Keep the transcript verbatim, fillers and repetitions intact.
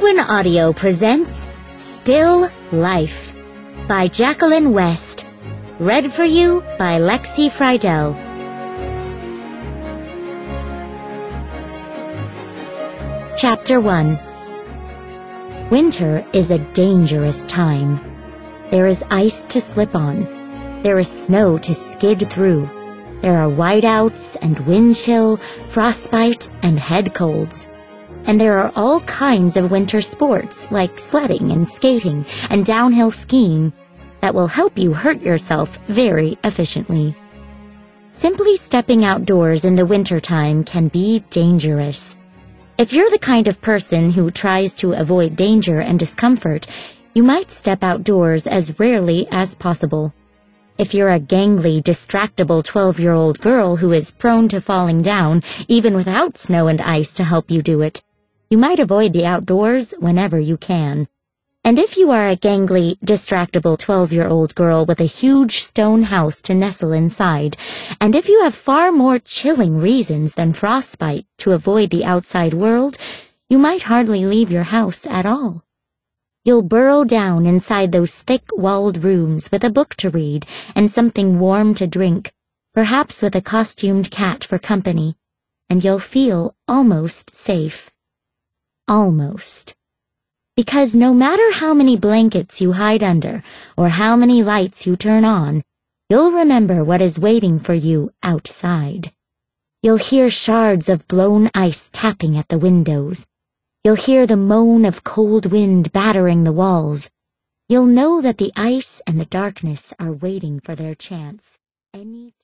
Penguin Audio presents Still Life by Jacqueline West. Read for you by Lexi Friedel. Chapter one. Winter is a dangerous time. There is ice to slip on. There is snow to skid through. There are whiteouts and wind chill, frostbite, and head colds. And there are all kinds of winter sports like sledding and skating and downhill skiing that will help you hurt yourself very efficiently. Simply stepping outdoors in the wintertime can be dangerous. If you're the kind of person who tries to avoid danger and discomfort, you might step outdoors as rarely as possible. If you're a gangly, distractible twelve-year-old girl who is prone to falling down, even without snow and ice to help you do it, you might avoid the outdoors whenever you can. And if you are a gangly, distractible twelve-year-old girl with a huge stone house to nestle inside, and if you have far more chilling reasons than frostbite to avoid the outside world, you might hardly leave your house at all. You'll burrow down inside those thick-walled rooms with a book to read and something warm to drink, perhaps with a costumed cat for company, and you'll feel almost safe. Almost. Because no matter how many blankets you hide under or how many lights you turn on, you'll remember what is waiting for you outside. You'll hear shards of blown ice tapping at the windows. You'll hear the moan of cold wind battering the walls. You'll know that the ice and the darkness are waiting for their chance any